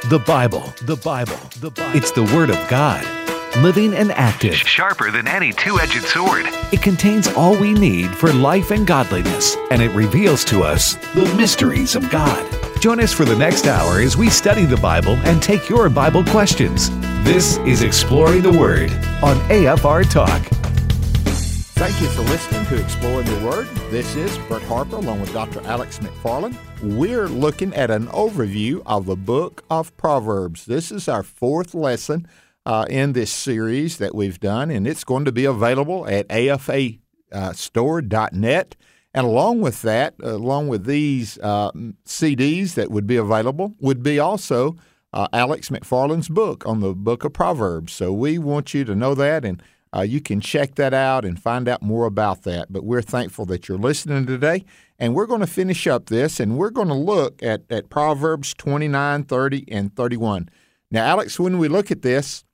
The Bible, the Bible, the Bible. It's the Word of God, living and active. Sharper than any two-edged sword. It contains all we need for life and godliness, and it reveals to us the mysteries of God. Join us for the next hour as we study the Bible and take your Bible questions. This is Exploring the Word on AFR Talk. Thank you for listening to Exploring the Word. This is Bert Harper along with Dr. Alex McFarland. We're looking at an overview of the book of Proverbs. This is our fourth lesson in this series that we've done, and it's going to be available at afastore.net. And along with that, along with these CDs that would be available, would be also Alex McFarland's book on the book of Proverbs. So we want you to know that, and you can check that out and find out more about that. But we're thankful that you're listening today. And we're going to finish up this, and we're going to look at Proverbs 29, 30, and 31. Now, Alex, when we look at this,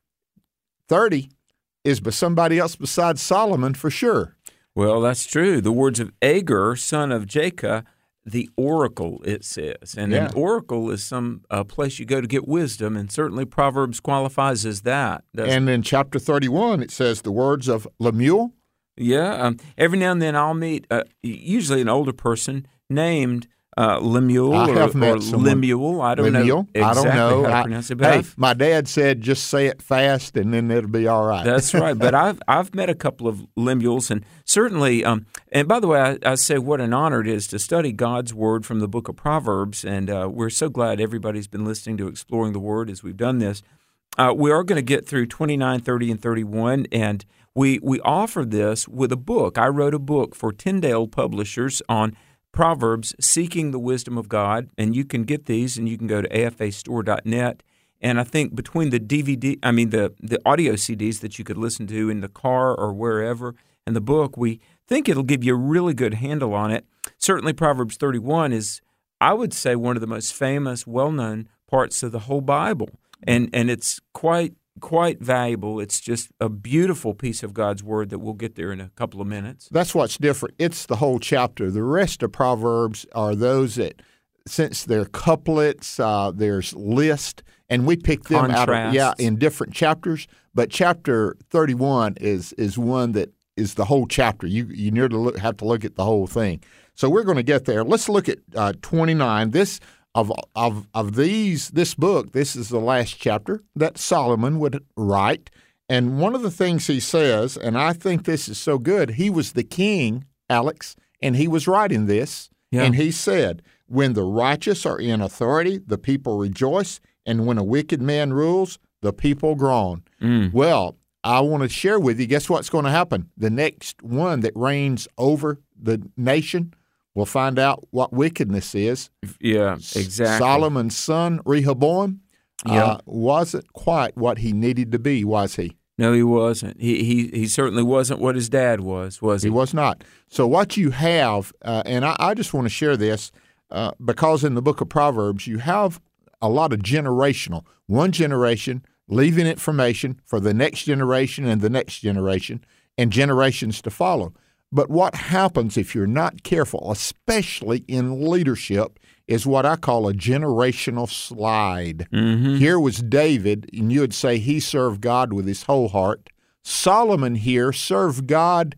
30 is by somebody else besides Solomon for sure. Well, that's true. The words of Agur, son of Jacob, the oracle, it says. And an oracle is some place you go to get wisdom, and certainly Proverbs qualifies as that. And in chapter 31, it says the words of Lemuel. Yeah. Every now and then I'll meet usually an older person named Lemuel or Lemuel. I don't know exactly how to pronounce it. But my dad said just say it fast and then it'll be all right. That's right. But I've met a couple of Lemuels, and certainly, and by the way, I say what an honor it is to study God's Word from the book of Proverbs, and we're so glad everybody's been listening to Exploring the Word as we've done this. We are going to get through 29, 30, and 31, and we offer this with a book. I wrote a book for Tyndale Publishers on Proverbs, Seeking the Wisdom of God, and you can get these, and you can go to afastore.net. And I think between the audio CDs that you could listen to in the car or wherever, and the book, we think it'll give you a really good handle on it. Certainly Proverbs 31 is, I would say, one of the most famous, well-known parts of the whole Bible. And it's quite valuable. It's just a beautiful piece of God's Word that we'll get there in a couple of minutes. That's what's different. It's the whole chapter. The rest of Proverbs are those that, since they're couplets, there's list, and we pick them Contrasts. out in different chapters. But chapter 31 is one that is the whole chapter. You nearly have to look at the whole thing. So we're going to get there. Let's look at 29. This book, this is the last chapter that Solomon would write. And one of the things he says, and I think this is so good, he was the king, Alex, and he was writing this. Yeah. And he said, when the righteous are in authority, the people rejoice, and when a wicked man rules, the people groan. Well, I want to share with you, guess what's going to happen? The next one that reigns over the nation, we'll find out what wickedness is. Yeah, exactly. Solomon's son, Rehoboam, wasn't quite what he needed to be, was he? No, he wasn't. He certainly wasn't what his dad was he? He was not. So what you have, and I just want to share this, because in the book of Proverbs, you have a lot of generational. One generation leaving information for the next generation and the next generation, and generations to follow. But what happens if you're not careful, especially in leadership, is what I call a generational slide. Mm-hmm. Here was David, and you would say he served God with his whole heart. Solomon here served God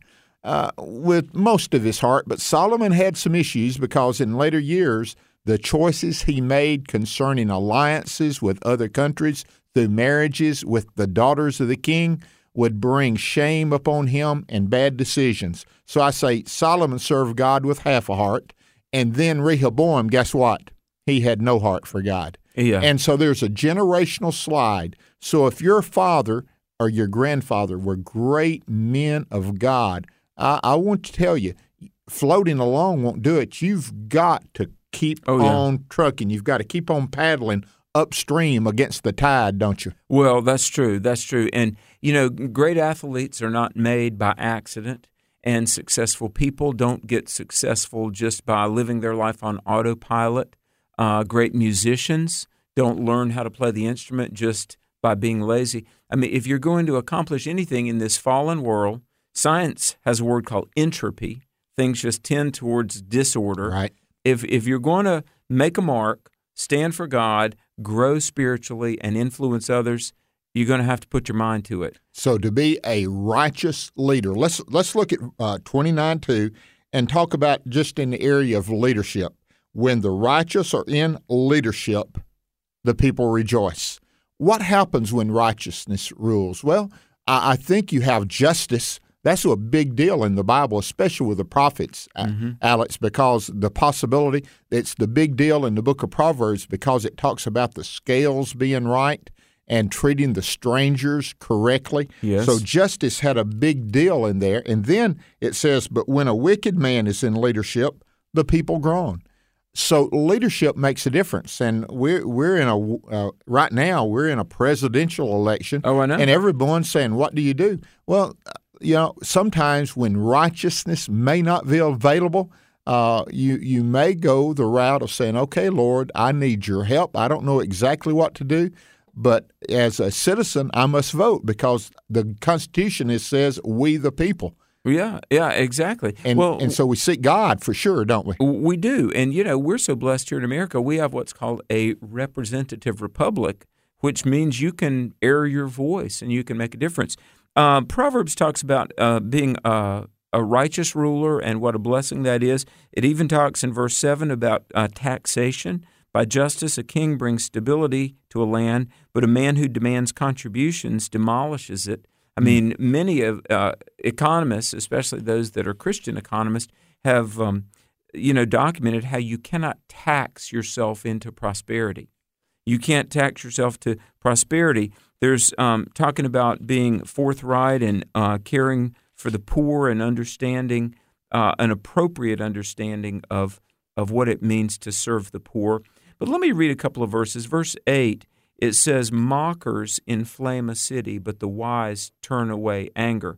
with most of his heart, but Solomon had some issues because in later years, the choices he made concerning alliances with other countries through marriages with the daughters of the king would bring shame upon him and bad decisions. So I say Solomon served God with half a heart, and then Rehoboam, guess what? He had no heart for God. Yeah. And so there's a generational slide. So if your father or your grandfather were great men of God, I want to tell you, floating along won't do it. You've got to keep on trucking. You've got to keep on paddling upstream against the tide, don't you? Well, that's true. That's true. And, great athletes are not made by accident, and successful people don't get successful just by living their life on autopilot. Great musicians don't learn how to play the instrument just by being lazy. I mean, if you're going to accomplish anything in this fallen world, science has a word called entropy. Things just tend towards disorder. Right. If you're going to make a mark, stand for God, grow spiritually, and influence others, you're going to have to put your mind to it. So to be a righteous leader, let's look at 29:2 and talk about just in the area of leadership. When the righteous are in leadership, the people rejoice. What happens when righteousness rules? Well, I think you have justice. That's a big deal in the Bible, especially with the prophets, Alex, because the possibility, it's the big deal in the book of Proverbs because it talks about the scales being right and treating the strangers correctly. Yes. So justice had a big deal in there. And then it says, but when a wicked man is in leadership, the people groan. So leadership makes a difference, and we're in right now we're in a presidential election. Oh, I know. And everyone's saying, "What do you do?" Well, sometimes when righteousness may not be available, you may go the route of saying, "Okay, Lord, I need your help. I don't know exactly what to do, but as a citizen, I must vote because the Constitution says we the people." Yeah, exactly. And so we seek God for sure, don't we? We do. And, we're so blessed here in America. We have what's called a representative republic, which means you can air your voice and you can make a difference. Proverbs talks about being a righteous ruler and what a blessing that is. It even talks in verse 7 about taxation. By justice, a king brings stability to a land, but a man who demands contributions demolishes it. I mean, many of economists, especially those that are Christian economists, have documented how you cannot tax yourself into prosperity. You can't tax yourself to prosperity. There's talking about being forthright and caring for the poor and understanding an appropriate understanding of what it means to serve the poor. But let me read a couple of verses. Verse 8. It says, mockers inflame a city, but the wise turn away anger.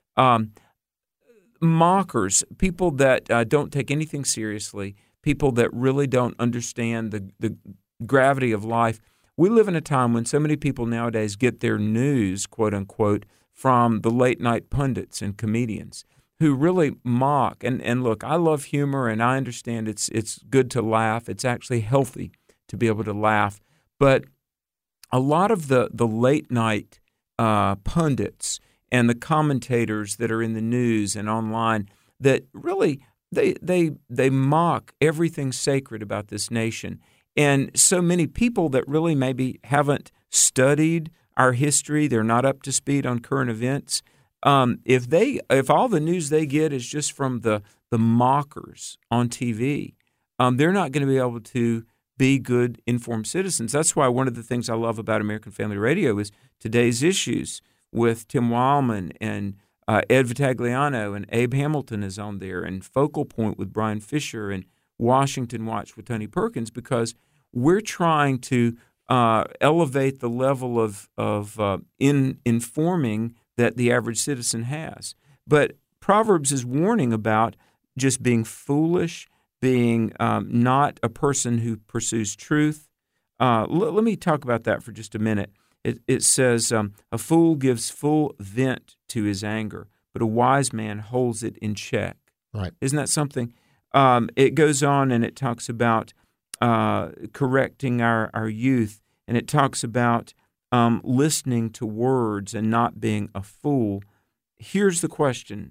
Mockers, people that don't take anything seriously, people that really don't understand the gravity of life. We live in a time when so many people nowadays get their news, quote unquote, from the late night pundits and comedians who really mock. And look, I love humor and I understand it's good to laugh. It's actually healthy to be able to laugh. But a lot of the late night pundits and the commentators that are in the news and online that really they mock everything sacred about this nation. And so many people that really maybe haven't studied our history, they're not up to speed on current events. If all the news they get is just from the mockers on TV, they're not going to be able to be good, informed citizens. That's why one of the things I love about American Family Radio is Today's Issues with Tim Wildman and Ed Vitagliano, and Abe Hamilton is on there, and Focal Point with Brian Fisher, and Washington Watch with Tony Perkins, because we're trying to elevate the level of informing that the average citizen has. But Proverbs is warning about just being foolish, being not a person who pursues truth. Let me talk about that for just a minute. It says, a fool gives full vent to his anger, but a wise man holds it in check. Right. Isn't that something? It goes on and it talks about correcting our youth, and it talks about listening to words and not being a fool. Here's the question.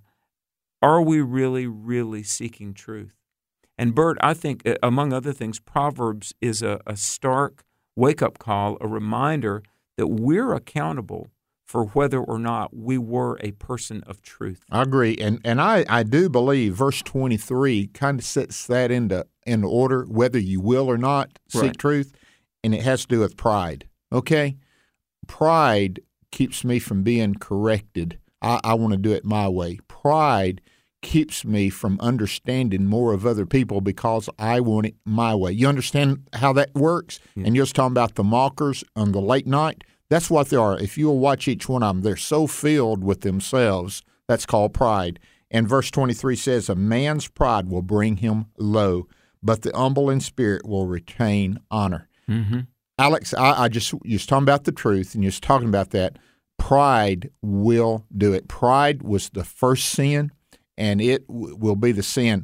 Are we really, really seeking truth? And Bert, I think, among other things, Proverbs is a stark wake-up call, a reminder that we're accountable for whether or not we were a person of truth. I agree. And I do believe verse 23 kind of sets that into order, whether you will or not seek truth, and it has to do with pride. Okay? Pride keeps me from being corrected. I want to do it my way. Pride keeps me from understanding more of other people because I want it my way. You understand how that works? Yeah. And you're just talking about the mockers on the late night. That's what they are. If you'll watch each one of them, they're so filled with themselves. That's called pride. And verse 23 says, a man's pride will bring him low, but the humble in spirit will retain honor. Mm-hmm. Alex, you're talking about the truth, and you're just talking about that. Pride will do it. Pride was the first sin, and it will be the sin.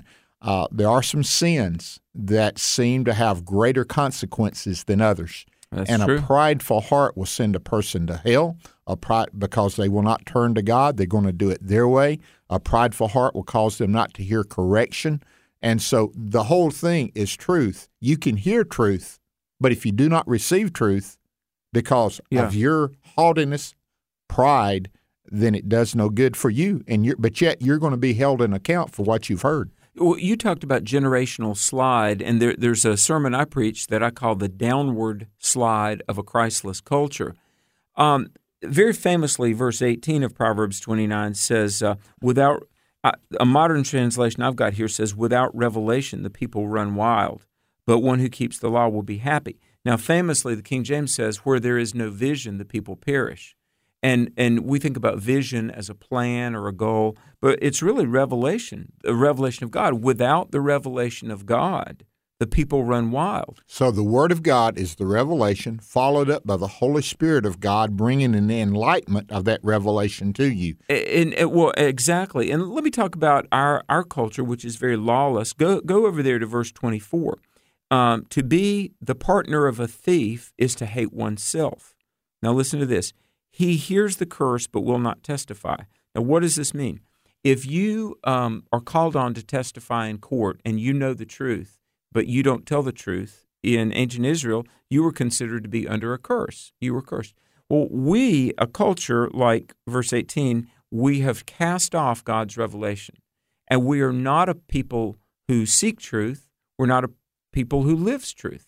there are some sins that seem to have greater consequences than others. That's and true. A prideful heart will send a person to hell because they will not turn to God. They're going to do it their way. A prideful heart will cause them not to hear correction. And so the whole thing is truth. You can hear truth, but if you do not receive truth because of your haughtiness, pride, then it does no good for you. But yet you're going to be held in account for what you've heard. Well, you talked about generational slide, and there's a sermon I preached that I call the downward slide of a Christless culture. Very famously, verse 18 of Proverbs 29 says, without a modern translation I've got here says, without revelation, the people run wild, but one who keeps the law will be happy. Now, famously, the King James says, where there is no vision, the people perish. And we think about vision as a plan or a goal, but it's really revelation, the revelation of God. Without the revelation of God, the people run wild. So the Word of God is the revelation, followed up by the Holy Spirit of God, bringing an enlightenment of that revelation to you. Well, exactly. And let me talk about our culture, which is very lawless. Go over there to verse 24. To be the partner of a thief is to hate oneself. Now listen to this. He hears the curse but will not testify. Now, what does this mean? If you are called on to testify in court and you know the truth, but you don't tell the truth, in ancient Israel, you were considered to be under a curse. You were cursed. Well, we, a culture like verse 18, we have cast off God's revelation. And we are not a people who seek truth. We're not a people who lives truth.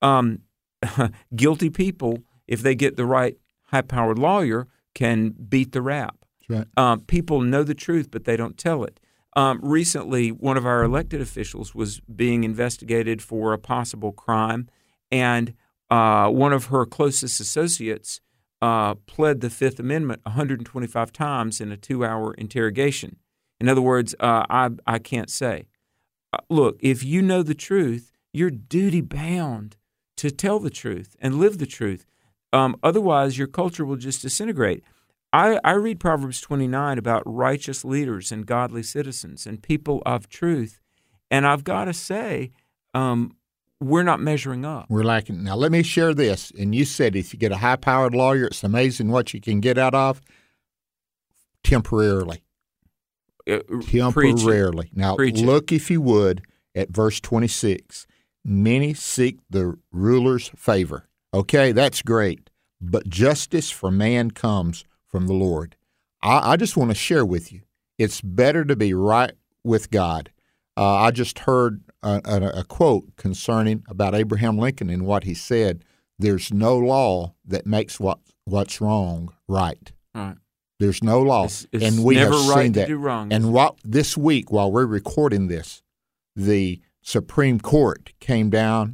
Guilty people, if they get the right high-powered lawyer, can beat the rap. That's right. People know the truth, but they don't tell it. Recently, one of our elected officials was being investigated for a possible crime, and one of her closest associates pled the Fifth Amendment 125 times in a 2-hour interrogation. In other words, I can't say. Look, if you know the truth, you're duty-bound to tell the truth and live the truth. Otherwise, your culture will just disintegrate. I read Proverbs 29 about righteous leaders and godly citizens and people of truth, and I've got to say, we're not measuring up. We're lacking. Now, let me share this. And you said if you get a high-powered lawyer, it's amazing what you can get out of temporarily. Temporarily. Now, look, if you would, at verse 26. Many seek the ruler's favor. Okay, that's great. But justice for man comes from the Lord. I just want to share with you, it's better to be right with God. I just heard a quote concerning about Abraham Lincoln and what he said. There's no law that makes what's wrong right. Right. There's no law. It's and we never have right seen to that. do wrong. And this week, while we're recording this, the Supreme Court came down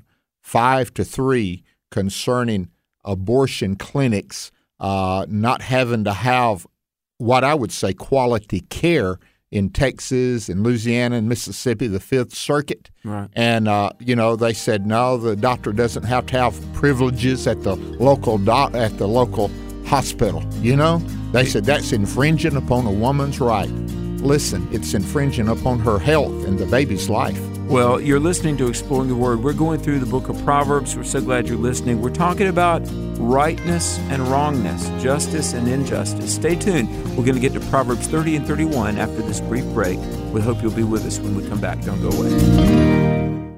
5-3 concerning abortion clinics not having to have what I would say quality care in Texas and Louisiana and Mississippi, the Fifth Circuit. Right. And, they said, no, the doctor doesn't have to have privileges at the local hospital. They said that's infringing upon a woman's right. Listen, it's infringing upon her health and the baby's life. Well, you're listening to Exploring the Word. We're going through the book of Proverbs. We're so glad you're listening. We're talking about rightness and wrongness, justice and injustice. Stay tuned. We're going to get to Proverbs 30 and 31 after this brief break. We hope you'll be with us when we come back. Don't go away.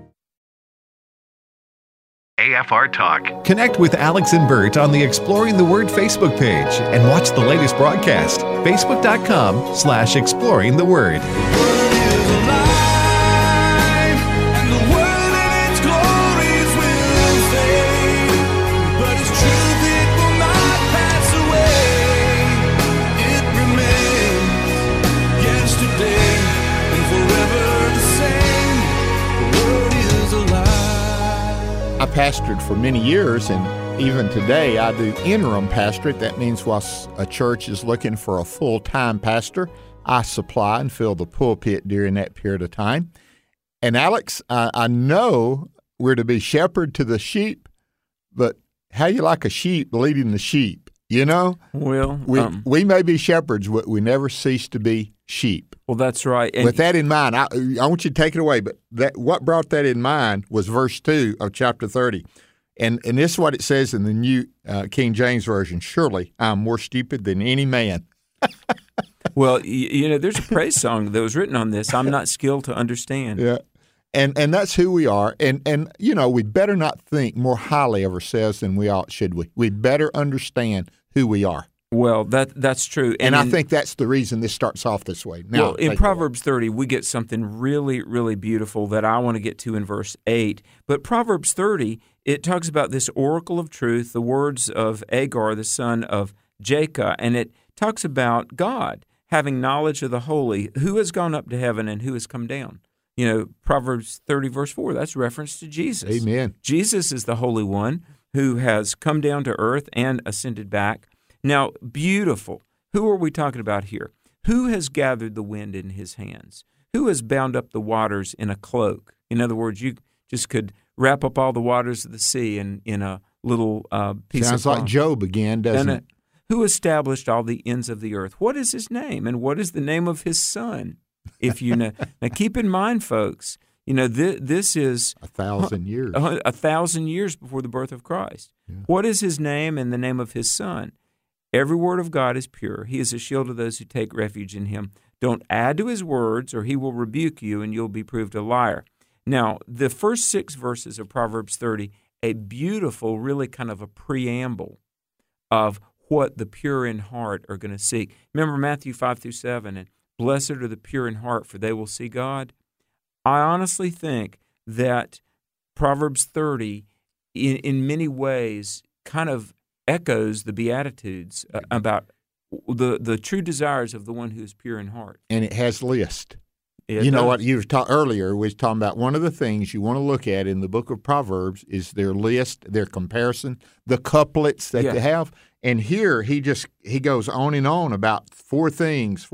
AFR Talk. Connect with Alex and Bert on the Exploring the Word Facebook page and watch the latest broadcast. Facebook.com/Exploring the Word. I pastored for many years, and even today I do interim pastorate. That means while a church is looking for a full-time pastor, I supply and fill the pulpit during that period of time. And Alex, I know we're to be shepherd to the sheep, but how you like a sheep leading the sheep, Well, we may be shepherds, but we never cease to be sheep. Well, that's right. And with that in mind, I want you to take it away, but what brought that in mind was verse 2 of chapter 30. And this is what it says in the New King James Version. Surely I'm more stupid than any man. Well, there's a praise song that was written on this. I'm not skilled to understand. Yeah. And that's who we are. And we better not think more highly of ourselves than we ought, should we? We better understand who we are. Well, that's true. And I think that's the reason this starts off this way. Now, in Proverbs 30, we get something really, really beautiful that I want to get to in verse 8. But Proverbs 30, it talks about this oracle of truth, the words of Agar, the son of Jacob, and it talks about God having knowledge of the holy, who has gone up to heaven and who has come down. Proverbs 30, verse 4, that's reference to Jesus. Amen. Jesus is the Holy One who has come down to earth and ascended back. Now, beautiful. Who are we talking about here? Who has gathered the wind in his hands? Who has bound up the waters in a cloak? In other words, you just could wrap up all the waters of the sea in a little piece of cloth. Sounds like Job again, doesn't it? Who established all the ends of the earth? What is his name, and what is the name of his son? If you know, now keep in mind, folks, this is 1,000 years. 1,000 years before the birth of Christ. Yeah. What is his name and the name of his son? Every word of God is pure. He is a shield of those who take refuge in him. Don't add to his words, or he will rebuke you, and you'll be proved a liar. Now, the first 6 verses of Proverbs 30, a beautiful, really kind of a preamble of what the pure in heart are going to seek. Remember Matthew 5 through 7, and blessed are the pure in heart, for they will see God. I honestly think that Proverbs 30, in many ways, kind of echoes the Beatitudes about the true desires of the one who is pure in heart. And it has list. What you were talking earlier, we was talking about one of the things you want to look at in the book of Proverbs is their list, their comparison, the couplets that they have. And here he goes on and on about four things.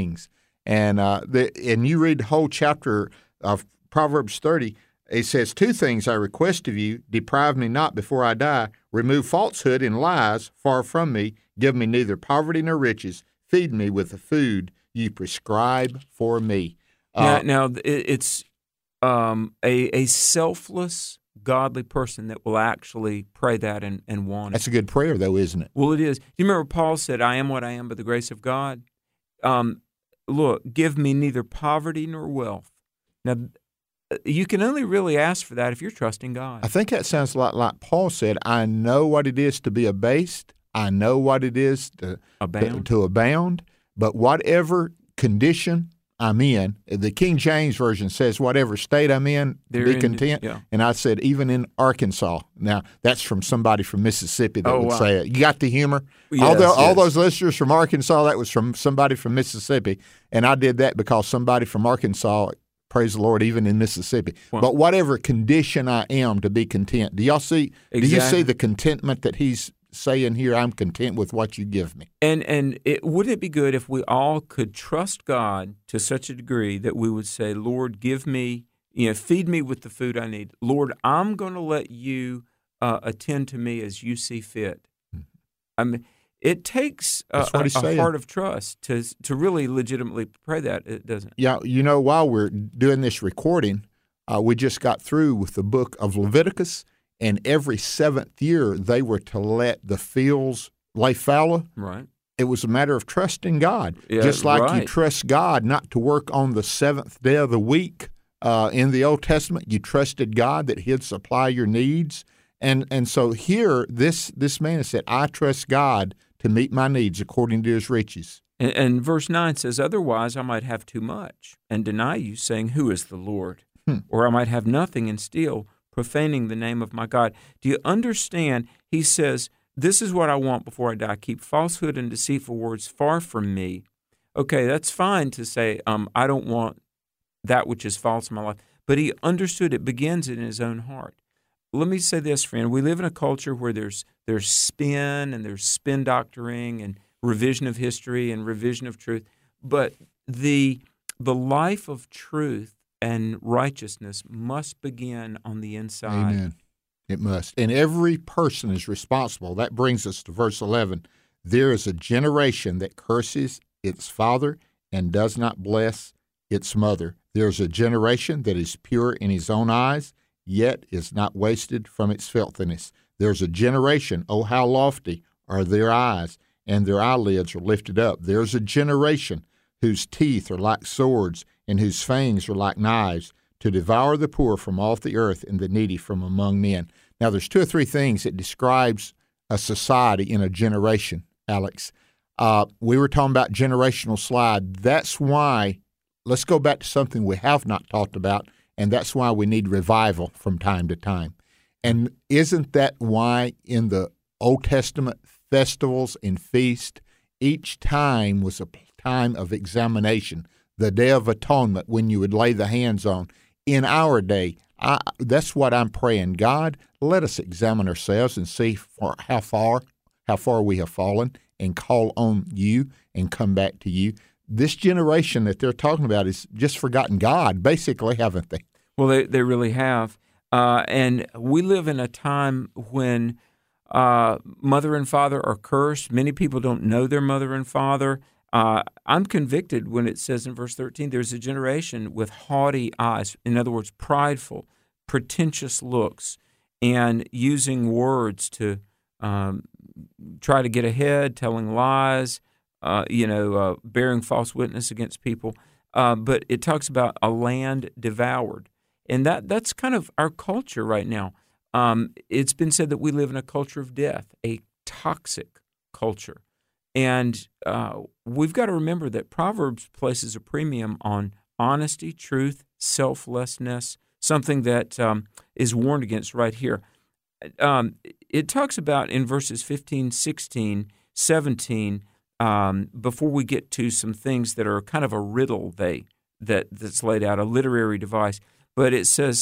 And you read the whole chapter of Proverbs 30, it says, 2 things I request of you, deprive me not before I die, remove falsehood and lies far from me, give me neither poverty nor riches, feed me with the food you prescribe for me. Now it's a selfless, godly person that will actually pray that and want it. That's a good prayer, though, isn't it? Well, it is. Do you remember Paul said, I am what I am by the grace of God? Look, give me neither poverty nor wealth. Now, you can only really ask for that if you're trusting God. I think that sounds a lot like Paul said, I know what it is to be abased. I know what it is to abound. But whatever condition I'm in, the King James Version says whatever state I'm in, be content. Yeah. And I said even in Arkansas. Now, that's from somebody from Mississippi that would say it. You got the humor? Yes, all those listeners from Arkansas, that was from somebody from Mississippi. And I did that because somebody from Arkansas, praise the Lord, even in Mississippi. Well, but whatever condition I am, to be content. Do y'all see? Exactly. Do you see the contentment that he's saying here? I'm content with what you give me. And wouldn't it be good if we all could trust God to such a degree that we would say, Lord, give me, feed me with the food I need. Lord, I'm going to let you attend to me as you see fit. I mean, it takes a heart of trust to really legitimately pray that, it doesn't. Yeah, while we're doing this recording, we just got through with the book of Leviticus, and every 7th year they were to let the fields lay fallow. Right. It was a matter of trusting God. Yeah, just like right. You trust God not to work on the 7th day of the week in the Old Testament. You trusted God that he'd supply your needs. And so here, this man has said, I trust God to meet my needs according to his riches. And verse 9 says, otherwise I might have too much and deny you, saying, who is the Lord? Or I might have nothing and steal, profaning the name of my God. Do you understand? He says, this is what I want before I die. Keep falsehood and deceitful words far from me. Okay, that's fine to say, I don't want that which is false in my life. But he understood it begins in his own heart. Let me say this, friend. We live in a culture where there's spin and there's spin doctoring and revision of history and revision of truth. But the life of truth and righteousness must begin on the inside. Amen. It must. And every person is responsible. That brings us to verse 11. There is a generation that curses its father and does not bless its mother. There's a generation that is pure in his own eyes, yet is not wasted from its filthiness. There's a generation, oh, how lofty are their eyes, and their eyelids are lifted up. There's a generation whose teeth are like swords, and whose fangs are like knives, to devour the poor from off the earth and the needy from among men. Now, there's 2 or 3 things that describes a society in a generation, Alex. We were talking about generational slide. That's why, let's go back to something we have not talked about, and that's why we need revival from time to time. And isn't that why in the Old Testament festivals and feasts, each time was a time of examination, the Day of Atonement when you would lay the hands on? In our day, that's what I'm praying. God, let us examine ourselves and see how far we have fallen, and call on you and come back to you. This generation that they're talking about has just forgotten God, basically, haven't they? Well, they really have. And we live in a time when mother and father are cursed. Many people don't know their mother and father. I'm convicted when it says in verse 13, there's a generation with haughty eyes. In other words, prideful, pretentious looks, and using words to try to get ahead, telling lies, bearing false witness against people. But it talks about a land devoured. And that's kind of our culture right now. It's been said that we live in a culture of death, a toxic culture. And we've got to remember that Proverbs places a premium on honesty, truth, selflessness, something that is warned against right here. It talks about in verses 15, 16, 17, before we get to some things that are kind of a riddle that's laid out, a literary device. But it says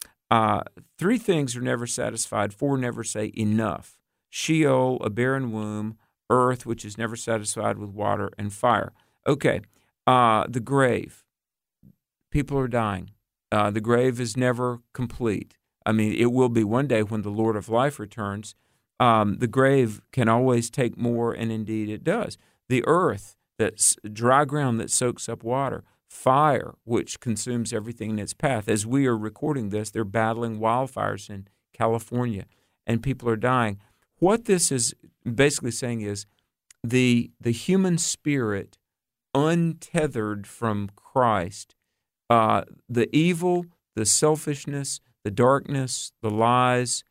3 things are never satisfied, 4 never say enough. Sheol, a barren womb, earth, which is never satisfied with water, and fire. Okay, the grave. People are dying. The grave is never complete. I mean, it will be one day when the Lord of life returns. The grave can always take more, and indeed it does. The earth, that's dry ground that soaks up water. Fire, which consumes everything in its path. As we are recording this, they're battling wildfires in California, and people are dying. What this is basically saying is the human spirit, untethered from Christ, the evil, the selfishness, the darkness, the lies,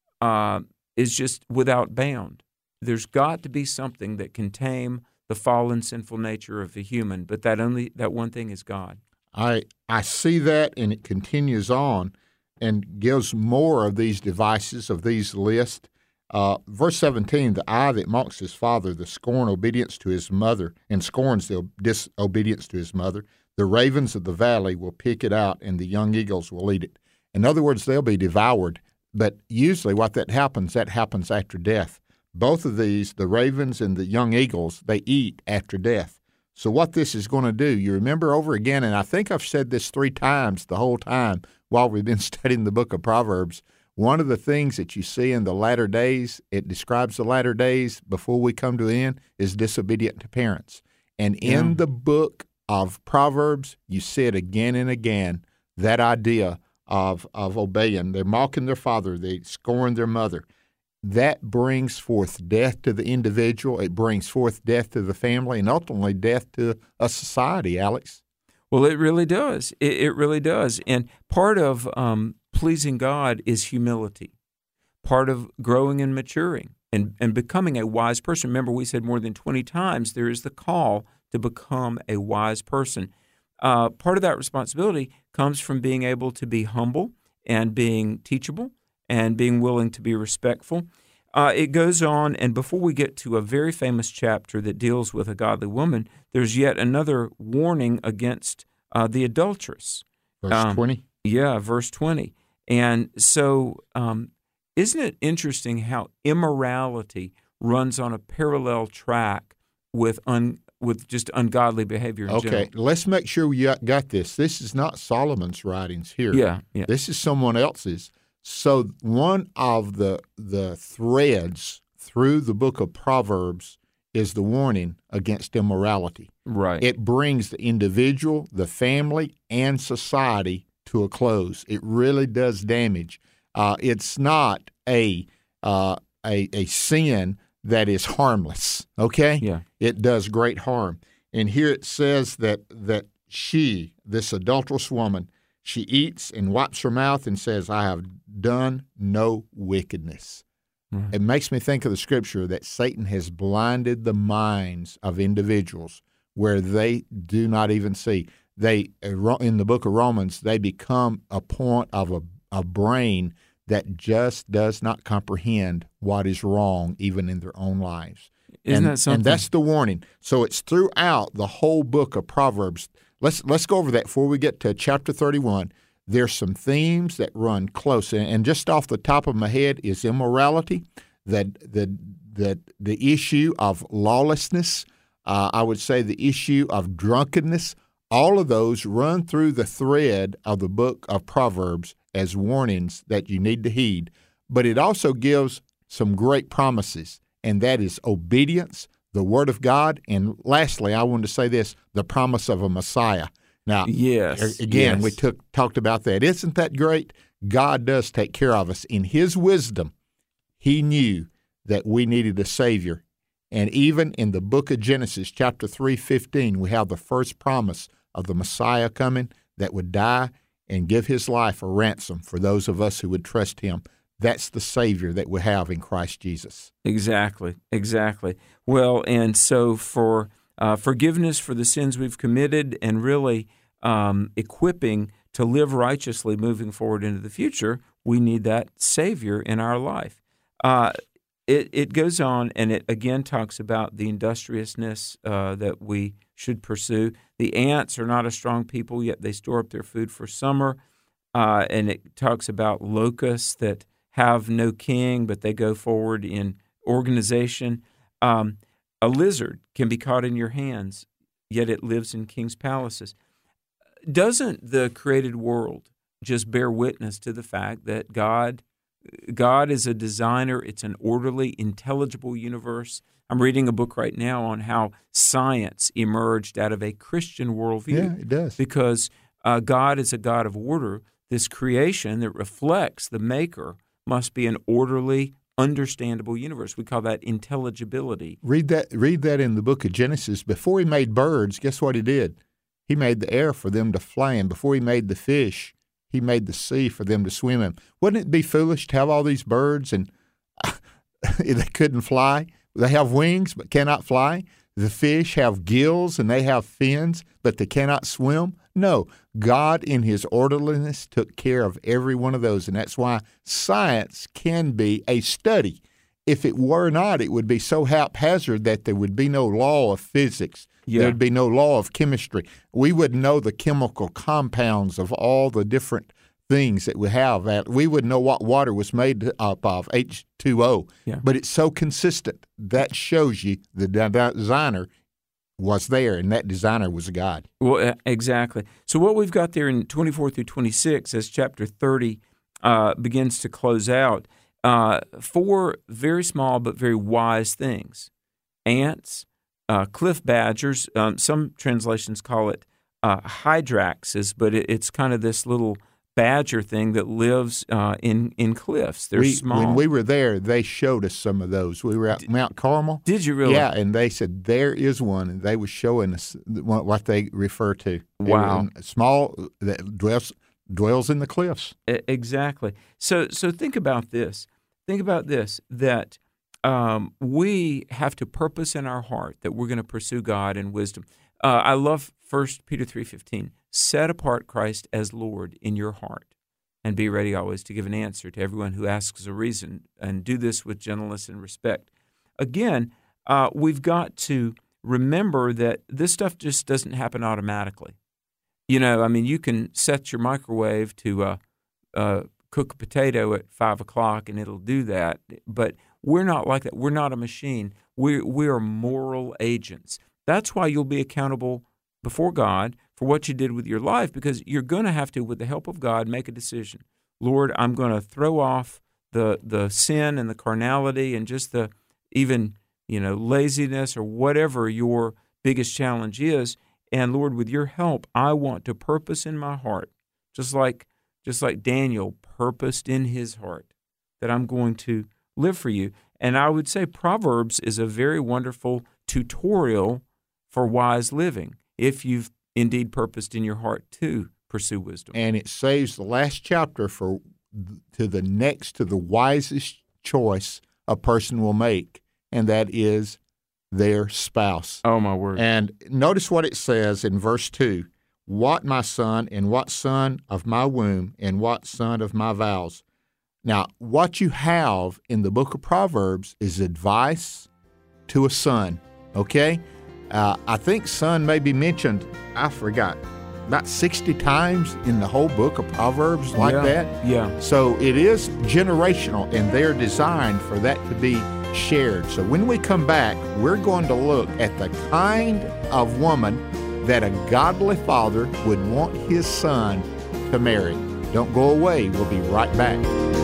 is just without bound. There's got to be something that can tame the fallen, sinful nature of the human, but that one thing is God. I see that, and it continues on and gives more of these devices, of these lists. Verse 17, the eye that mocks his father, the scorn obedience to his mother, and scorns the disobedience to his mother. The ravens of the valley will pick it out, and the young eagles will eat it. In other words, they'll be devoured. But usually what that happens after death. Both of these, the ravens and the young eagles, they eat after death. So what this is going to do, you remember over again, and I think I've said this 3 times the whole time while we've been studying the book of Proverbs. One of the things that you see in the latter days, it describes the latter days before we come to the end, is disobedient to parents. And in the book of Proverbs, you see it again and again, that idea of obeying. They're mocking their father. They scorn their mother. That brings forth death to the individual. It brings forth death to the family, and ultimately death to a society, Alex. Well, it really does. It really does. And part of pleasing God is humility. Part of growing and maturing and becoming a wise person. Remember, we said more than 20 times there is the call to become a wise person. Part of that responsibility comes from being able to be humble and being teachable and being willing to be respectful. It goes on, and before we get to a very famous chapter that deals with a godly woman, there's yet another warning against the adulteress. Verse 20? Yeah, verse 20. And so isn't it interesting how immorality runs on a parallel track with just ungodly behavior in general? Okay, let's make sure we got this. This is not Solomon's writings here. Yeah. This is someone else's. So one of the threads through the book of Proverbs is the warning against immorality. Right. It brings the individual, the family, and society to a close. It really does damage. It's not a sin that is harmless. Okay. Yeah. It does great harm. And here it says that she, this adulterous woman, she eats and wipes her mouth and says, "I have done no wickedness." It makes me think of the scripture that Satan has blinded the minds of individuals where they do not even see. They, in the book of Romans, they become a point of a brain that just does not comprehend what is wrong even in their own lives. Isn't that something? And that's the warning. So it's throughout the whole book of Proverbs. Let's go over that before we get to chapter 31. There's some themes that run close, and just off the top of my head is immorality, the issue of lawlessness. I would say the issue of drunkenness. All of those run through the thread of the book of Proverbs as warnings that you need to heed. But it also gives some great promises, and that is obedience, the Word of God, and lastly, I wanted to say this, the promise of a Messiah. Now, yes, again, yes. we talked about that. Isn't that great? God does take care of us. In His wisdom, He knew that we needed a Savior. And even in the book of Genesis, chapter 3:15, we have the first promise of the Messiah coming that would die and give His life a ransom for those of us who would trust Him. That's the Savior that we have in Christ Jesus. Exactly. Well, and so for forgiveness for the sins we've committed and really equipping to live righteously moving forward into the future, we need that Savior in our life. It goes on, and it again talks about the industriousness that we should pursue. The ants are not a strong people, yet they store up their food for summer. And it talks about locusts that have no king, but they go forward in organization. A lizard can be caught in your hands, yet it lives in king's palaces. Doesn't the created world just bear witness to the fact that God is a designer? It's an orderly, intelligible universe. I'm reading a book right now on how science emerged out of a Christian worldview. Yeah, it does. Because God is a God of order. This creation that reflects the Maker must be an orderly, understandable universe. We call that intelligibility. Read that in the book of Genesis. Before He made birds, guess what He did? He made the air for them to fly in. Before He made the fish, He made the sea for them to swim in. Wouldn't it be foolish to have all these birds and they couldn't fly? They have wings but cannot fly. The fish have gills and they have fins, but they cannot swim. No, God in His orderliness took care of every one of those, and that's why science can be a study. If it were not, it would be so haphazard that there would be no law of physics. Yeah. There would be no law of chemistry. We would know the chemical compounds of all the different things that we have. We would know what water was made up of, H2O. Yeah. But it's so consistent. That shows you the designer was there, and that designer was God. Well, exactly. So what we've got there in 24 through 26, as chapter 30 begins to close out, 4 very small but very wise things. Ants, cliff badgers, some translations call it hyraxes, but it's kind of this little badger thing that lives in cliffs. They're small. When we were there, they showed us some of those. We were at Mount Carmel. Did you really? Yeah, and they said, there is one, and they were showing us what they refer to. Wow. Small, that dwells in the cliffs. Exactly. So think about this. Think about this, that we have to purpose in our heart that we're going to pursue God in wisdom. I love 1 Peter 3:15. Set apart Christ as Lord in your heart, and be ready always to give an answer to everyone who asks a reason, and do this with gentleness and respect. Again, we've got to remember that this stuff just doesn't happen automatically. You know, I mean, you can set your microwave to cook a potato at 5 o'clock, and it'll do that. But we're not like that. We're not a machine. We are moral agents. That's why you'll be accountable before God for what you did with your life, because you're going to have to, with the help of God, make a decision. Lord, I'm going to throw off the sin and the carnality and just the even laziness or whatever your biggest challenge is. And Lord, with your help, I want to purpose in my heart, just like Daniel purposed in his heart, that I'm going to live for you. And I would say Proverbs is a very wonderful tutorial for wise living, if you've indeed purposed in your heart to pursue wisdom. And it saves the last chapter to the wisest choice a person will make, and that is their spouse. Oh, my word. And notice what it says in verse 2. What, my son, and what son of my womb, and what son of my vows. Now, what you have in the book of Proverbs is advice to a son, okay? I think son may be mentioned, I forgot, about 60 times in the whole book of Proverbs that. Yeah. So it is generational, and they're designed for that to be shared. So when we come back, we're going to look at the kind of woman that a godly father would want his son to marry. Don't go away. We'll be right back.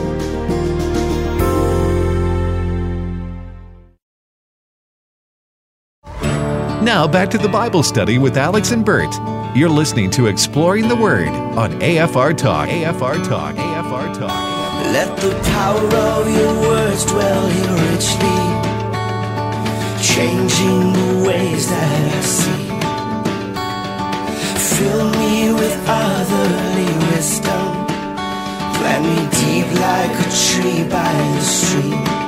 Now back to the Bible study with Alex and Bert. You're listening to Exploring the Word on AFR Talk. AFR Talk. AFR Talk. Let the power of your words dwell here richly, changing the ways that I see. Fill me with otherly wisdom, plant me deep like a tree by the stream.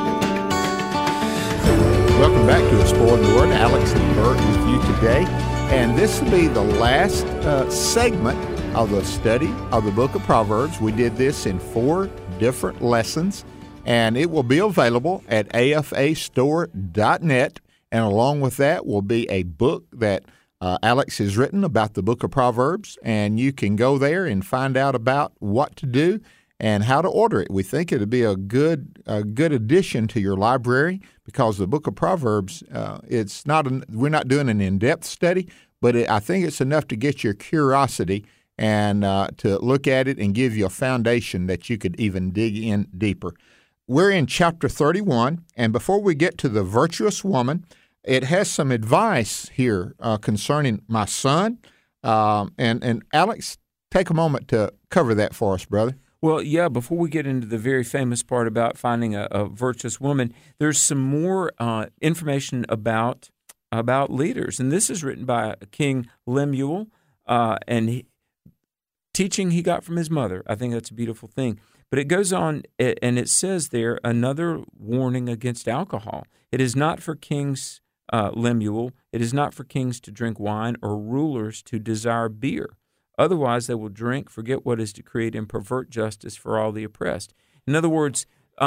Welcome back to Exploring the Word. Alex and Bert with you today. And this will be the last segment of the study of the book of Proverbs. We did this in 4 different lessons, and it will be available at afastore.net. And along with that will be a book that Alex has written about the book of Proverbs, and you can go there and find out about what to do and how to order it. We think it'll be a good addition to your library, because the book of Proverbs, we're not doing an in-depth study, but I think it's enough to get your curiosity and to look at it and give you a foundation that you could even dig in deeper. We're in chapter 31, and before we get to the virtuous woman, it has some advice here concerning my son. And Alex, take a moment to cover that for us, brother. Well, yeah, before we get into the very famous part about finding a virtuous woman, there's some more information about leaders. And this is written by King Lemuel, and teaching he got from his mother. I think that's a beautiful thing. But it goes on, and it says there, another warning against alcohol. It is not for kings, Lemuel, it is not for kings to drink wine, or rulers to desire beer. Otherwise, they will drink, forget what is decreed, and pervert justice for all the oppressed. In other words,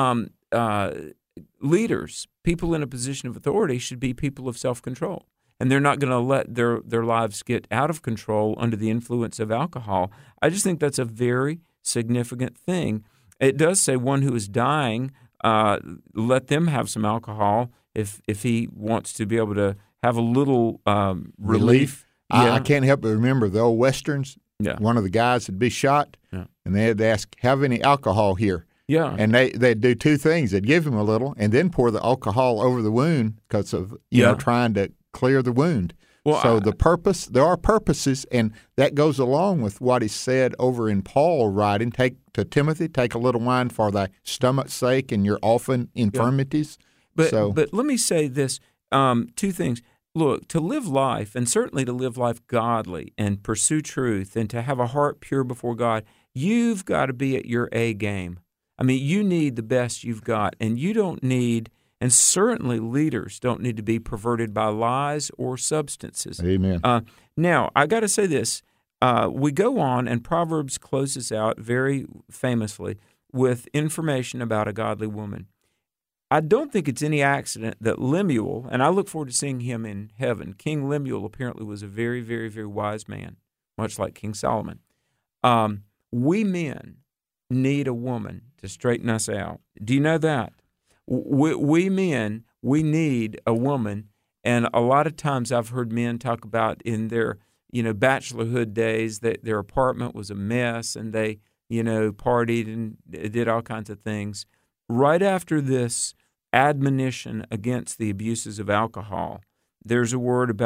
leaders, people in a position of authority, should be people of self-control. And they're not going to let their lives get out of control under the influence of alcohol. I just think that's a very significant thing. It does say one who is dying, let them have some alcohol if he wants to be able to have a little relief. Yeah. I can't help but remember the old Westerns. Yeah. One of the guys would be shot, and they had to ask, have any alcohol here? Yeah. And they'd do 2 things. They'd give him a little and then pour the alcohol over the wound because of trying to clear the wound. Well, so there are purposes, and that goes along with what is said over in Paul writing, take to Timothy, take a little wine for thy stomach's sake and your often infirmities. Yeah. But let me say this, 2 things. Look, to live life, and certainly to live life godly and pursue truth and to have a heart pure before God, you've got to be at your A game. I mean, you need the best you've got, and you don't need, and certainly leaders don't need to be perverted by lies or substances. Amen. Now, I got to say this. We go on, and Proverbs closes out very famously with information about a godly woman. I don't think it's any accident that Lemuel, and I look forward to seeing him in heaven. King Lemuel apparently was a very, very, very wise man, much like King Solomon. We men need a woman to straighten us out. Do you know that? We men, we need a woman, and a lot of times I've heard men talk about in their, bachelorhood days that their apartment was a mess, and they, partied and did all kinds of things. Right after this admonition against the abuses of alcohol, there's a word about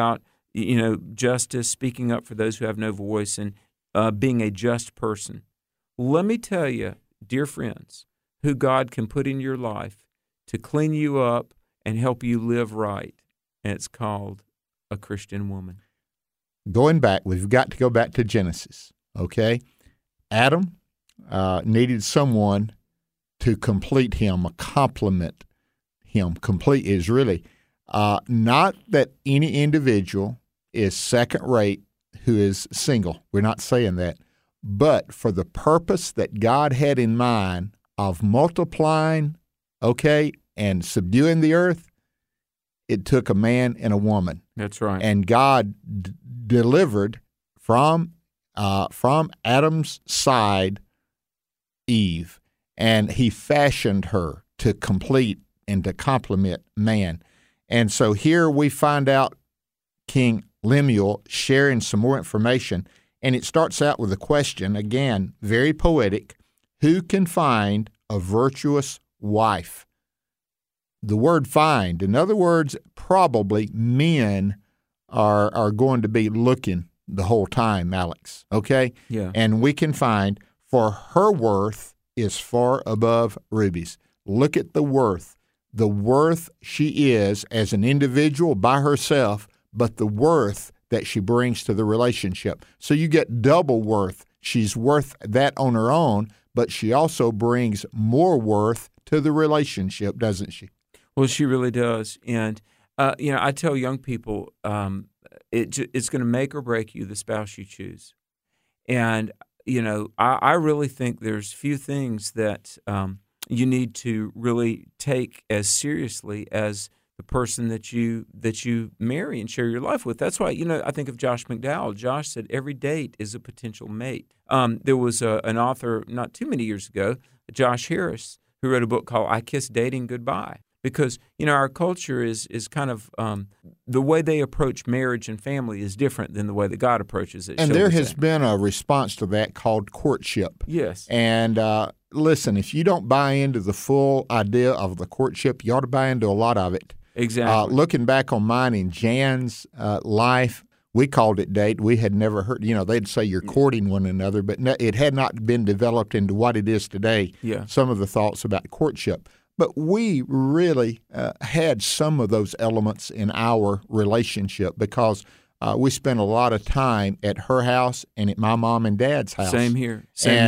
justice, speaking up for those who have no voice, and being a just person. Let me tell you, dear friends, who God can put in your life to clean you up and help you live right, and it's called a Christian woman. Going back, we've got to go back to Genesis, okay? Adam needed someone to complete him, complement him. Complete is really not that any individual is second-rate who is single. We're not saying that. But for the purpose that God had in mind of multiplying, okay, and subduing the earth, it took a man and a woman. That's right. And God delivered from Adam's side Eve, and he fashioned her to complete and to complement man. And so here we find out King Lemuel sharing some more information, and it starts out with a question, again, very poetic: who can find a virtuous wife? The word find, in other words, probably men are going to be looking the whole time, Alex, okay? Yeah. And we can find, for her worth is far above rubies. Look at the worth she is as an individual by herself, but the worth that she brings to the relationship. So you get double worth. She's worth that on her own, but she also brings more worth to the relationship, doesn't she? Well, she really does. And, I tell young people, it's going to make or break you, the spouse you choose. And, I really think there's few things that you need to really take as seriously as the person that you marry and share your life with. That's why, I think of Josh McDowell. Josh said every date is a potential mate. There was an author not too many years ago, Josh Harris, who wrote a book called I Kiss Dating Goodbye. Because, our culture is kind of the way they approach marriage and family is different than the way that God approaches it. And there has been a response to that called courtship. Yes. And listen, if you don't buy into the full idea of the courtship, you ought to buy into a lot of it. Exactly. Looking back on mine and Jan's life, we called it date. We had never heard, they'd say you're courting one another, but it had not been developed into what it is today. Yeah. Some of the thoughts about courtship. But we really had some of those elements in our relationship because we spent a lot of time at her house and at my mom and dad's house. Same here.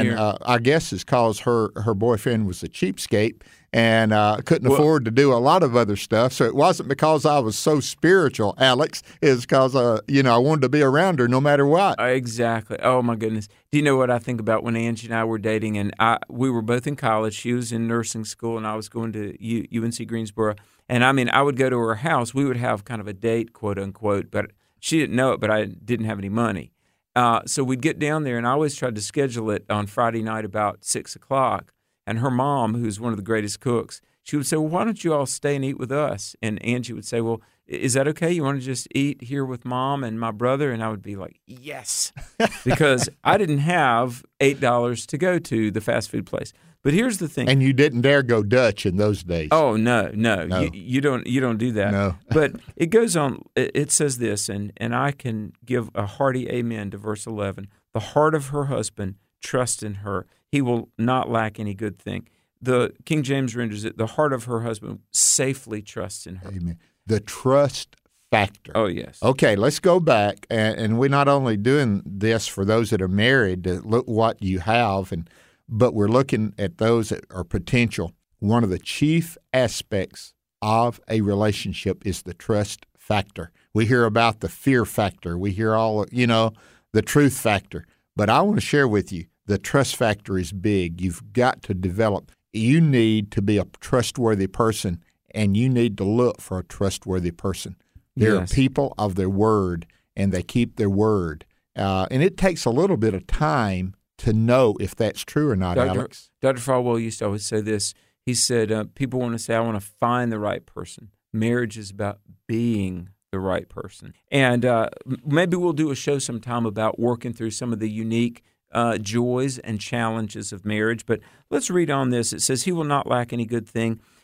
I guess it's because her boyfriend was a cheapskate and couldn't afford to do a lot of other stuff. So it wasn't because I was so spiritual, Alex. It's because, I wanted to be around her no matter what. Exactly. Oh, my goodness. Do you know what I think about when Angie and I were dating? And we were both in college. She was in nursing school, and I was going to UNC Greensboro. And, I would go to her house. We would have kind of a date, quote, unquote, but she didn't know it, but I didn't have any money. So we'd get down there, and I always tried to schedule it on Friday night about 6 o'clock. And her mom, who's one of the greatest cooks, she would say, well, why don't you all stay and eat with us? And Angie would say, well, is that okay? You want to just eat here with Mom and my brother? And I would be like, yes, because I didn't have $8 to go to the fast food place. But here's the thing. And you didn't dare go Dutch in those days. Oh, no. You don't do that. No. But it goes on. It says this, and I can give a hearty amen to verse 11. The heart of her husband trusts in her. He will not lack any good thing. The King James renders it, the heart of her husband safely trusts in her. Amen. The trust factor. Oh, yes. Okay, let's go back. And we're not only doing this for those that are married to look what you have, but we're looking at those that are potential. One of the chief aspects of a relationship is the trust factor. We hear about the fear factor. We hear all, the truth factor. But I want to share with you, the trust factor is big. You've got to develop. You need to be a trustworthy person, and you need to look for a trustworthy person. There are people of their word, and they keep their word. And it takes a little bit of time to know if that's true or not, Alex. Dr. Falwell used to always say this. He said, people want to say, I want to find the right person. Marriage is about being the right person. And maybe we'll do a show sometime about working through some of the unique joys and challenges of marriage. But let's read on this. It says, he will not lack any good thing.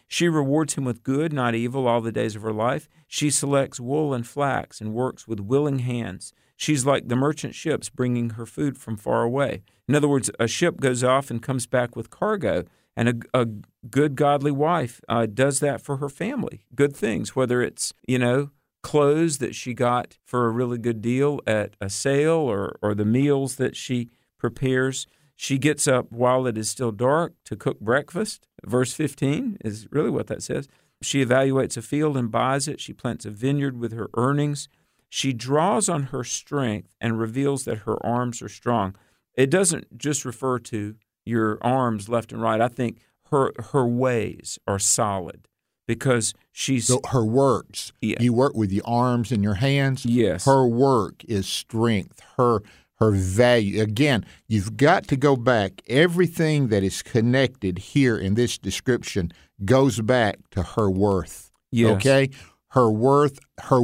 She rewards him with good, not evil, all the days of her life. She selects wool and flax and works with willing hands. She's like the merchant ships bringing her food from far away. In other words, a ship goes off and comes back with cargo, and a good, godly wife does that for her family. Good things, whether it's, clothes that she got for a really good deal at a sale or the meals that she prepares. She gets up while it is still dark to cook breakfast. Verse 15 is really what that says. She evaluates a field and buys it. She plants a vineyard with her earnings. She draws on her strength and reveals that her arms are strong. It doesn't just refer to your arms left and right. I think her ways are solid because she's... So her works. Yeah. You work with your arms and your hands. Yes. Her work is strength. Her value. Again, you've got to go back. Everything that is connected here in this description goes back to her worth. Yes. Okay? Her worth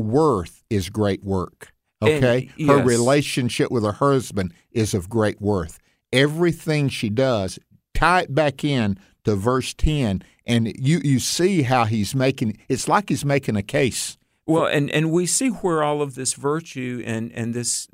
is great work. Okay? And, Her yes. relationship with her husband is of great worth. Everything she does, tie it back in to verse 10, and you see how it's like he's making a case. Well, and we see where all of this virtue and this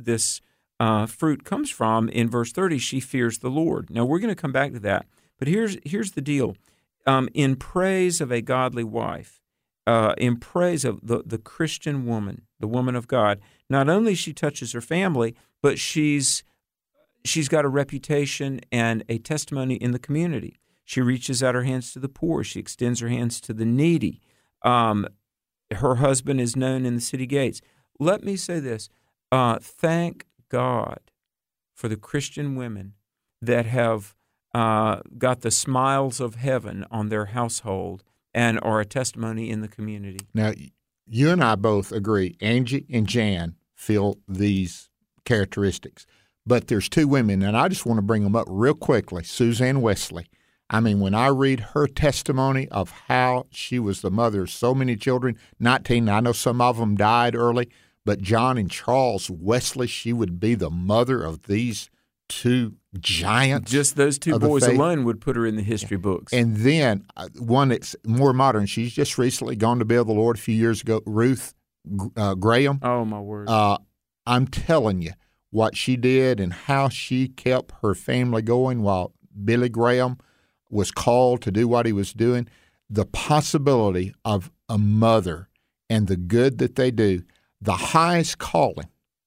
fruit comes from in verse 30. She fears the Lord. Now, we're going to come back to that. But here's the deal. In praise of a godly wife, in praise of the Christian woman, the woman of God, not only she touches her family, but she's got a reputation and a testimony in the community. She reaches out her hands to the poor. She extends her hands to the needy. Her husband is known in the city gates. Let me say this. Thank God for the Christian women that have got the smiles of heaven on their household and are a testimony in the community. Now, you and I both agree, Angie and Jan feel these characteristics. But there's two women, and I just want to bring them up real quickly, Suzanne Wesley. I mean, when I read her testimony of how she was the mother of so many children, 19, I know some of them died early, but John and Charles Wesley, she would be the mother of these two giants. Just those two boys alone would put her in the history books. And then one that's more modern, she's just recently gone to be with the Lord a few years ago, Ruth Graham. Oh, my word. I'm telling you, what she did and how she kept her family going while Billy Graham was called to do what he was doing, the possibility of a mother and the good that they do, the highest calling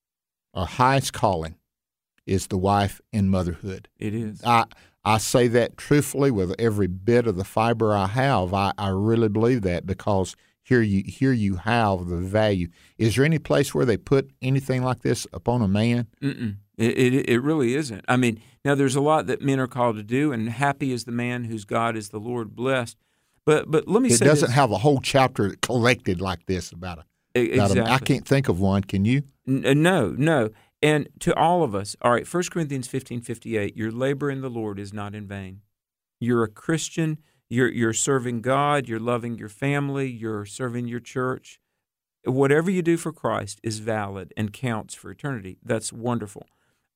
is the wife in motherhood. It is. I say that truthfully with every bit of the fiber I have. I really believe that because here you have the value. Is there any place where they put anything like this upon a man? Mm-mm. It really isn't. I mean, now there's a lot that men are called to do, and happy is the man whose God is the Lord blessed. But let me say it doesn't this. have a whole chapter collected like this about it. Exactly. I can't think of one. Can you? No. And to all of us, all right, 1 Corinthians 15:58, your labor in the Lord is not in vain. You're a Christian. You're serving God. You're loving your family. You're serving your church. Whatever you do for Christ is valid and counts for eternity. That's wonderful.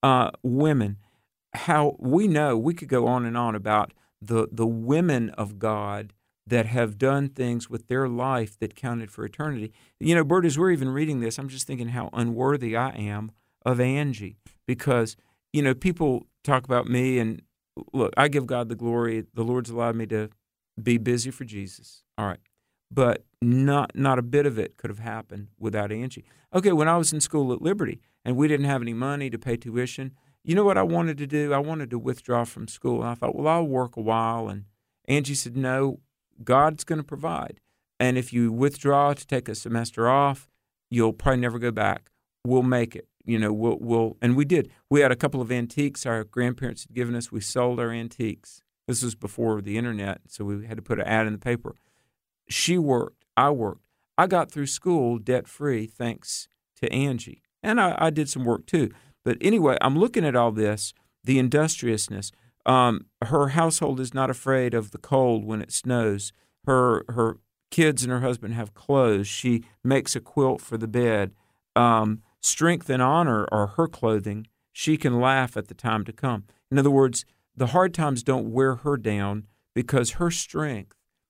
Women, how we know we could go on and on about the women of God that have done things with their life that counted for eternity. You know, Bert, as we're even reading this, I'm just thinking how unworthy I am of Angie because, you know, people talk about me and look, I give God the glory. The Lord's allowed me to be busy for Jesus. All right. But not a bit of it could have happened without Angie. Okay, when I was in school at Liberty and we didn't have any money to pay tuition, you know what I wanted to do? I wanted to withdraw from school. And I thought, well, I'll work a while. And Angie said, no, God's going to provide. And if you withdraw to take a semester off, you'll probably never go back. We'll make it. You know, we'll and we did. We had a couple of antiques our grandparents had given us. We sold our antiques. This was before the internet, so we had to put an ad in the paper. She worked. I worked. I got through school debt-free thanks to Angie. And I did some work too. But anyway, I'm looking at all this, the industriousness. Her household is not afraid of the cold when it snows. Her kids and her husband have clothes. She makes a quilt for the bed. Strength and honor are her clothing. She can laugh at the time to come. In other words, the hard times don't wear her down because her strength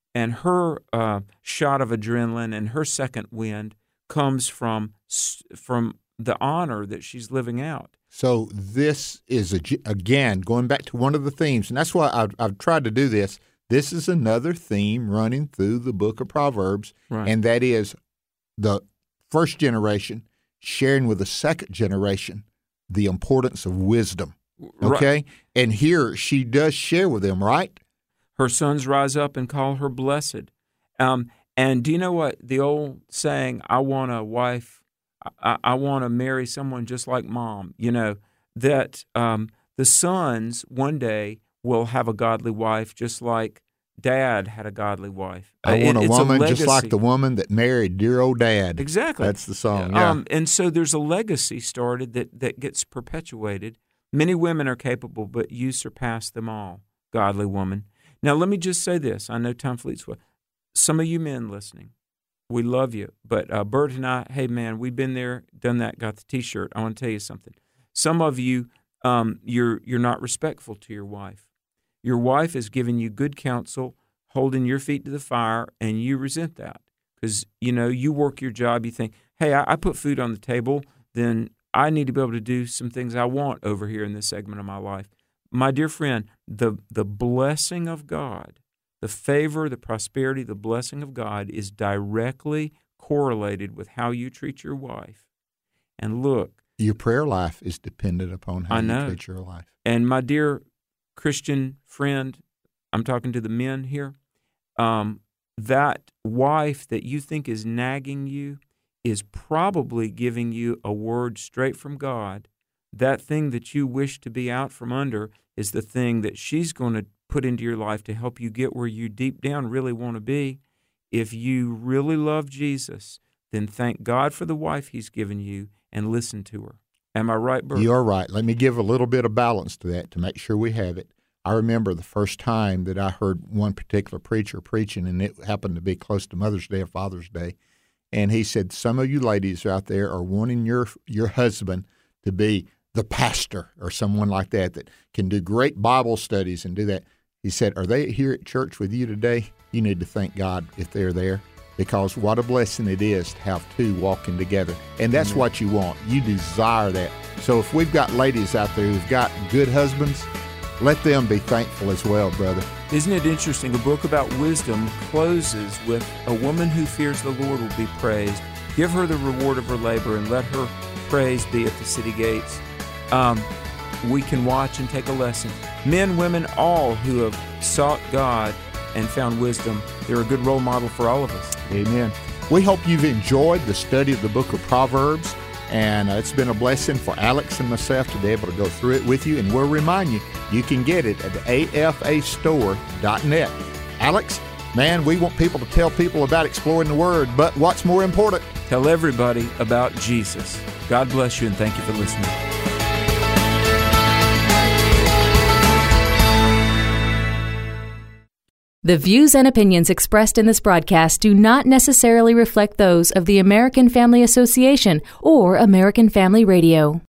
and her shot of adrenaline and her second wind comes from the honor that she's living out. So this is, again, going back to one of the themes, and that's why I've tried to do this. This is another theme running through the book of Proverbs, Right. and that is the first generation sharing with the second generation the importance of wisdom. Okay? Right. And here she does share with them, right? Her sons rise up and call her blessed. And do you know what? The old saying, I want a wife, I want to marry someone just like mom, that the sons one day will have a godly wife just like dad had a godly wife. I want a It's woman just legacy. like the woman that married dear old dad. Exactly. That's the song, yeah. And so there's a legacy started that gets perpetuated. Many women are capable, but you surpass them all, godly woman. Now, let me just say this. I know time fleets away. Some of you men listening, we love you. But Bert and I, hey, man, we've been there, done that, got the T-shirt. I want to tell you something. Some of you, you're not respectful to your wife. Your wife is giving you good counsel, holding your feet to the fire, and you resent that because, you work your job. You think, hey, I put food on the table, then I need to be able to do some things I want over here in this segment of my life. My dear friend, the blessing of God, the favor, the prosperity, the blessing of God is directly correlated with how you treat your wife. And look. Your prayer life is dependent upon how you treat your life. And my dear Christian friend, I'm talking to the men here, that wife that you think is nagging you is probably giving you a word straight from God. That thing that you wish to be out from under is the thing that she's going to put into your life to help you get where you deep down really want to be. If you really love Jesus, then thank God for the wife he's given you and listen to her. Am I right, Bert? You're right. Let me give a little bit of balance to that to make sure we have it. I remember the first time that I heard one particular preacher preaching, and it happened to be close to Mother's Day or Father's Day, and he said, some of you ladies out there are wanting your husband to be the pastor or someone like that can do great Bible studies and do that. He said, are they here at church with you today? You need to thank God if they're there, because what a blessing it is to have two walking together. And that's what you want. You desire that. So if we've got ladies out there who've got good husbands, let them be thankful as well, brother. Isn't it interesting? A book about wisdom closes with a woman who fears the Lord will be praised. Give her the reward of her labor and let her praise be at the city gates. We can watch and take a lesson. Men, women, all who have sought God and found wisdom, they're a good role model for all of us. Amen. We hope you've enjoyed the study of the book of Proverbs, and it's been a blessing for Alex and myself to be able to go through it with you, and we'll remind you, you can get it at afastore.net. Alex, man, we want people to tell people about exploring the Word, but what's more important? Tell everybody about Jesus. God bless you, and thank you for listening. The views and opinions expressed in this broadcast do not necessarily reflect those of the American Family Association or American Family Radio.